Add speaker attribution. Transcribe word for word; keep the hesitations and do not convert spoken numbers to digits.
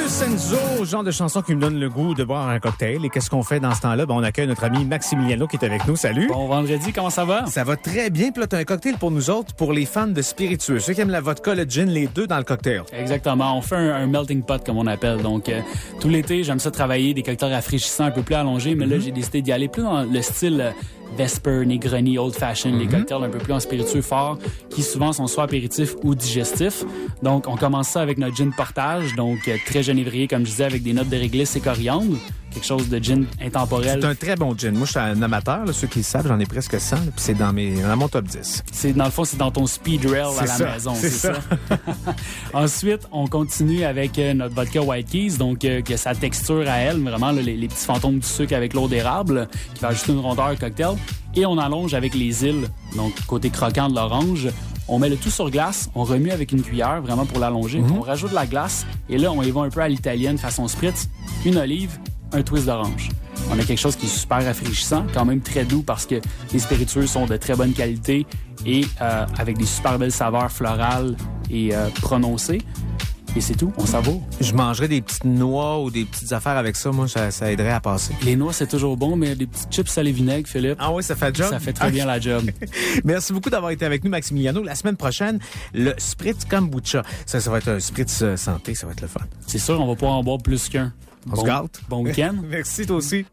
Speaker 1: Senzo, genre de chanson qui me donne le goût de boire un cocktail. Et qu'est-ce qu'on fait dans ce temps-là? Ben, on accueille notre ami Maximiliano qui est avec nous. Salut!
Speaker 2: Bon vendredi, comment ça va?
Speaker 1: Ça va très bien. Puis là, t'as un cocktail pour nous autres, pour les fans de spiritueux. Ceux qui aiment la vodka, le gin, les deux dans le cocktail.
Speaker 2: Exactement. On fait un, un melting pot, comme on appelle. Donc, euh, tout l'été, j'aime ça travailler des cocktails rafraîchissants un peu plus allongés. Mais mm-hmm. là, j'ai décidé d'y aller plus dans le style euh, Vesper, Negroni, Old Fashioned, mm-hmm. les cocktails un peu plus en spiritueux fort, qui souvent sont soit apéritifs ou digestifs. Donc, on commence ça avec notre gin portage. Donc, euh, très genévrier, comme je disais, avec des notes de réglisse et coriandre. Quelque chose de gin intemporel.
Speaker 1: C'est un très bon gin. Moi, je suis un amateur, là, ceux qui le savent, j'en ai presque cent, là, puis c'est dans, mes, dans mon top dix.
Speaker 2: C'est, dans le fond, c'est dans ton speed rail à la
Speaker 1: ça,
Speaker 2: maison.
Speaker 1: C'est, c'est ça. ça.
Speaker 2: Ensuite, on continue avec euh, notre vodka White Keys, donc euh, que sa texture à elle, vraiment là, les, les petits fantômes du sucre avec l'eau d'érable, qui va ajouter une rondeur au cocktail. Et on allonge avec les îles, donc côté croquant de l'orange. On met le tout sur glace, on remue avec une cuillère, vraiment pour l'allonger. Mm-hmm. On rajoute de la glace, et là, on y va un peu à l'italienne, façon spritz, une olive, un twist d'orange. On a quelque chose qui est super rafraîchissant, quand même très doux parce que les spiritueux sont de très bonne qualité et euh, avec des super belles saveurs florales et euh, prononcées. Et c'est tout, on savoure.
Speaker 1: Je mangerais des petites noix ou des petites affaires avec ça, moi, ça, ça aiderait à passer.
Speaker 2: Les noix, c'est toujours bon, mais des petites chips salé vinaigre, Philippe.
Speaker 1: Ah oui, ça fait le job?
Speaker 2: Ça fait très bien la job.
Speaker 1: Merci beaucoup d'avoir été avec nous, Maximiliano. La semaine prochaine, le Spritz Kombucha. Ça, ça va être un Spritz santé, ça va être le fun.
Speaker 2: C'est sûr, on va pouvoir en boire plus qu'un.
Speaker 1: On
Speaker 2: bon,
Speaker 1: se gâte.
Speaker 2: Bon week-end.
Speaker 1: Merci, toi aussi.